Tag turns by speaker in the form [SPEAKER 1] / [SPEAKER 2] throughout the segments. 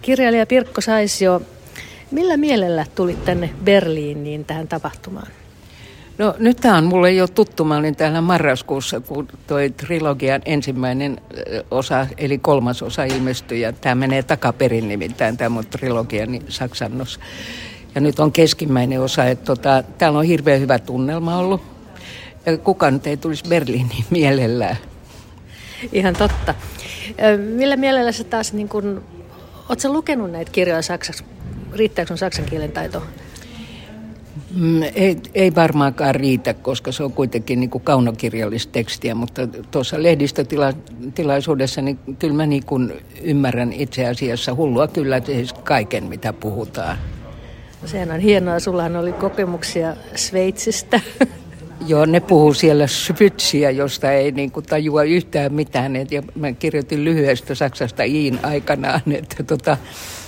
[SPEAKER 1] Kirjailija Pirkko Saisio, millä mielellä tulit tänne Berliiniin tähän tapahtumaan?
[SPEAKER 2] No nyt tämä on mulle jo tuttu. Mä olin täällä marraskuussa, kun toi trilogian ensimmäinen osa, eli 3. osa ilmestyi. Ja tämä menee takaperin nimittäin, tämä mun trilogiani saksannos. Ja nyt on keskimmäinen osa, että täällä on hirveän hyvä tunnelma ollut. Ja kukaan nyt ei tulisi Berliiniin mielellään.
[SPEAKER 1] Ihan totta. Millä mielellä sä taas, ootko sä lukenut näitä kirjoja saksaksi? Riittääkö sun saksan kielen taito?
[SPEAKER 2] Ei varmaankaan riitä, koska se on kuitenkin niin kuin kaunokirjallista tekstiä, mutta tuossa lehdistötilaisuudessa niin kyllä mä niin kuin ymmärrän itse asiassa hullua kyllä siis kaiken, mitä puhutaan.
[SPEAKER 1] Sehän on hienoa. Sullahan oli kokemuksia Sveitsistä.
[SPEAKER 2] Joo, ne puhuu siellä Schwyziä, josta ei niin kuin tajua yhtään mitään. Ja mä kirjoitin lyhyestä Saksasta Iin aikanaan, että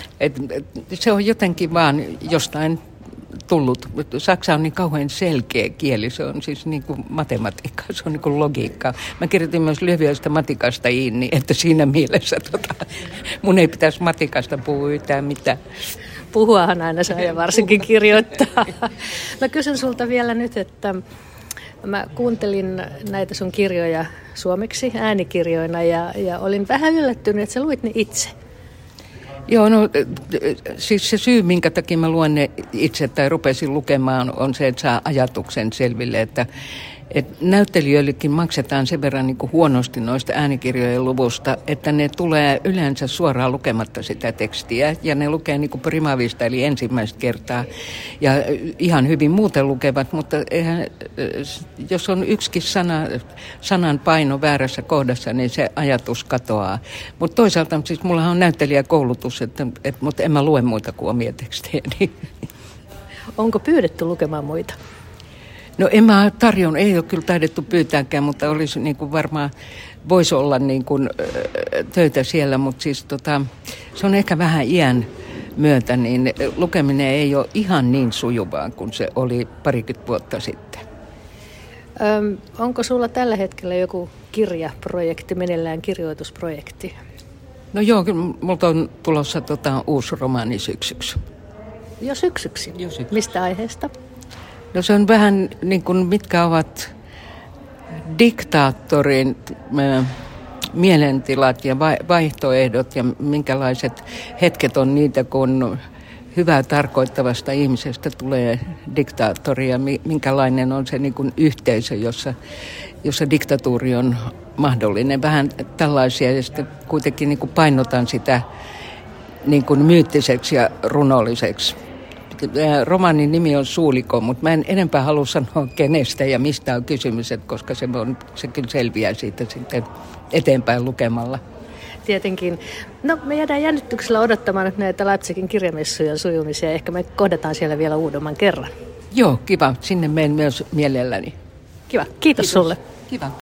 [SPEAKER 2] se on jotenkin vaan jostain tullut. Saksa on niin kauhean selkeä kieli, se on siis niin kuin matematiikkaa, se on niin kuin logiikkaa. Mä kirjoitin myös lyhyestä matikasta Iin, niin että siinä mielessä mun ei pitäisi matikasta puhua yhtään mitään.
[SPEAKER 1] Puhuahan aina saa ja varsinkin kirjoittaa. Mä kysyn sulta vielä nyt, että mä kuuntelin näitä sun kirjoja suomeksi äänikirjoina ja olin vähän yllättynyt, että sä luit ne itse.
[SPEAKER 2] Joo, no siis se syy, minkä takia mä luen ne itse tai rupesin lukemaan, on se, että saa ajatuksen selville, että näyttelijöillekin maksetaan sen verran niin kuin huonosti noista äänikirjojen luvusta, että ne tulee yleensä suoraan lukematta sitä tekstiä ja ne lukee niin kuin primavista eli ensimmäistä kertaa ja ihan hyvin muuten lukevat, mutta jos on yksikin sanan paino väärässä kohdassa, niin se ajatus katoaa. Mutta toisaalta siis mullahan on näyttelijäkoulutus, mutta en mä lue muita kuin omia tekstejäni.
[SPEAKER 1] Onko pyydetty lukemaan muita?
[SPEAKER 2] No en mä ei ole kyllä taidettu pyytääkään, mutta olisi niin kuin varmaan, voisi olla niin kuin töitä siellä, mutta siis se on ehkä vähän iän myötä, niin lukeminen ei ole ihan niin sujuvaa kuin se oli parikymmentä vuotta sitten.
[SPEAKER 1] Onko sulla tällä hetkellä joku kirjaprojekti, meneillään kirjoitusprojekti?
[SPEAKER 2] No joo, kyllä multa on tulossa uusi romaani syksyksi.
[SPEAKER 1] Jo syksyksi? Mistä aiheesta?
[SPEAKER 2] No se on vähän niin kuin mitkä ovat diktaattorin mielentilat ja vaihtoehdot ja minkälaiset hetket on niitä, kun hyvää tarkoittavasta ihmisestä tulee diktaattori ja minkälainen on se niin kuin yhteisö, jossa diktatuuri on mahdollinen. Vähän tällaisia ja sitten kuitenkin niin kuin painotan sitä niin kuin myyttiseksi ja runolliseksi. Romaanin nimi on Suuliko, mutta mä en enempää halua sanoa kenestä ja mistä on kysymys, koska se kyllä selviää siitä sitten eteenpäin lukemalla.
[SPEAKER 1] Tietenkin. No me jäädään jännityksellä odottamaan nyt näitä Leipzigin kirjamessujen sujumisia. Ehkä me kohdataan siellä vielä uudemman kerran.
[SPEAKER 2] Joo, kiva. Sinne menen myös mielelläni.
[SPEAKER 1] Kiva. Kiitos sulle.
[SPEAKER 2] Kiva.